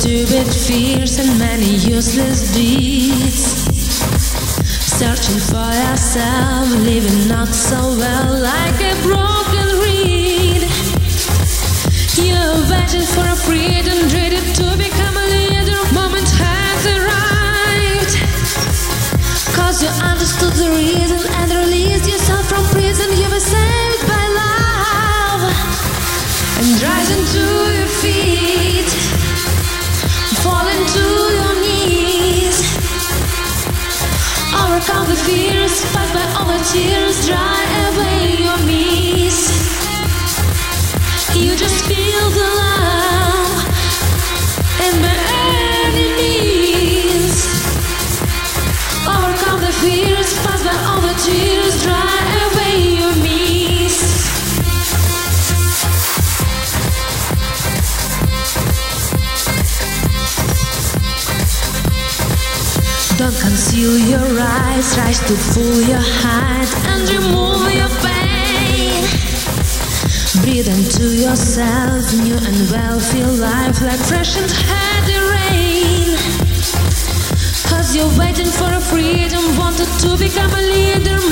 stupid fears and many useless deeds. Searching for yourself, living not so well, like a broken reed. You're waiting for a freedom, dreaded to become a leader. Moment has arrived, 'cause you understood the reason and released yourself from prison. You were saved by love and rising to your feet, falling to your knees. Overcome the fears, fight by all the tears, dry away your knees. You just feel the love and by any means. Overcome the fears, fight by all the tears, dry away your knees. Don't conceal your eyes, rise to fool your heart and remove your pain. Breathe into yourself, new and well, feel life like fresh and heady rain. 'Cause you're waiting for a freedom, wanted to become a leader.